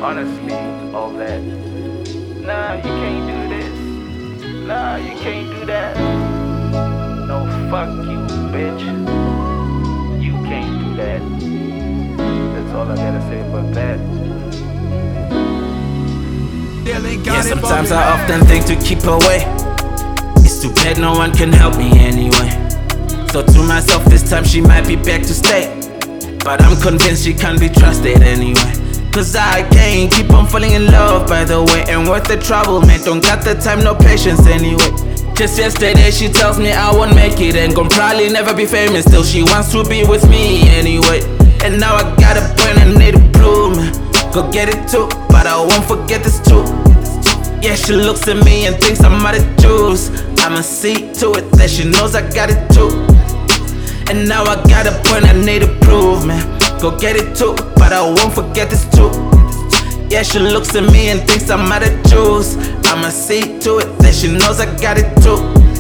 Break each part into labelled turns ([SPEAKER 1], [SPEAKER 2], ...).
[SPEAKER 1] honestly, all that. Nah, you can't do this. Nah, you can't do that. No, fuck you, bitch. You can't do that. That's all I gotta say about that.
[SPEAKER 2] Yeah, sometimes I often think to keep away. It's too bad no one can help me anyway. So to myself this time she might be back to stay, but I'm convinced she can't be trusted anyway. Cause I can't keep on falling in love, by the way, and worth the trouble, man. Don't got the time, no patience anyway. Just yesterday she tells me I won't make it and gon' probably never be famous. Still she wants to be with me anyway. And now I got a point I need to prove, man. Go get it too, but I won't forget this too. Yeah, she looks at me and thinks I'm out of juice. I'ma see to it that she knows I got it too. And now I got a point I need to prove, man. Go get it too, but I won't forget this too. Yeah, she looks at me and thinks I'm out of juice. I'ma see to it that she knows I got it too.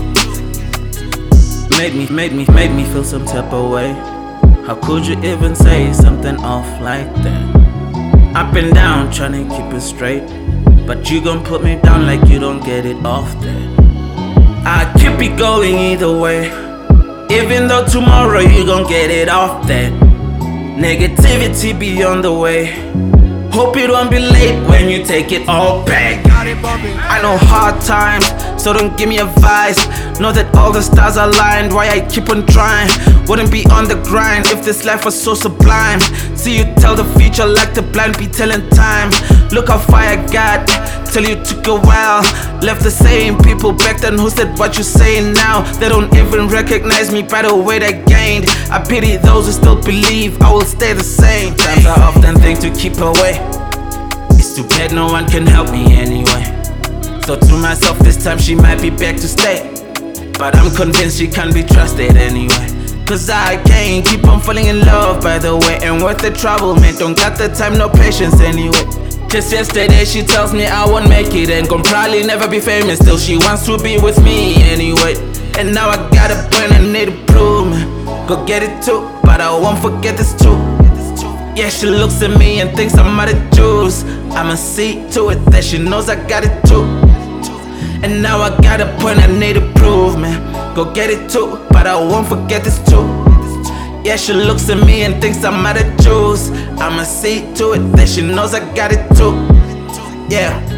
[SPEAKER 2] Made me feel some type of way. How could you even say something off like that? Up and down, tryna keep it straight, but you gon' put me down like you don't get it off that. I keep it going either way, even though tomorrow you gon' get it off that. Negativity be on the way. Hope it won't be late when you take it all back. I know hard times, so don't give me advice. Know that all the stars are aligned, why I keep on trying. Wouldn't be on the grind if this life was so sublime. See you tell the future like the blind be telling time. Look how far I got, till you took a while. Left the same people back then who said what you saying now. They don't even recognize me by the weight I gained. I pity those who still believe I will stay the same. Times I often think to keep away. It's too bad no one can help me anyway. So to myself this time she might be back to stay, but I'm convinced she can't be trusted anyway. Cause I can't keep on falling in love, by the way, and worth the trouble, man. Don't got the time, no patience anyway. Just yesterday she tells me I won't make it and gon' probably never be famous. Still she wants to be with me anyway. And now I got a point I need to prove, man. Go get it too, but I won't forget this too. Yeah, she looks at me and thinks I'm out of juice. I'ma see to it that she knows I got it too. And now I got a point I need to prove, man. Go get it too, but I won't forget this too. Yeah, she looks at me and thinks I'm out of juice. I'ma see to it that she knows I got it too. Yeah.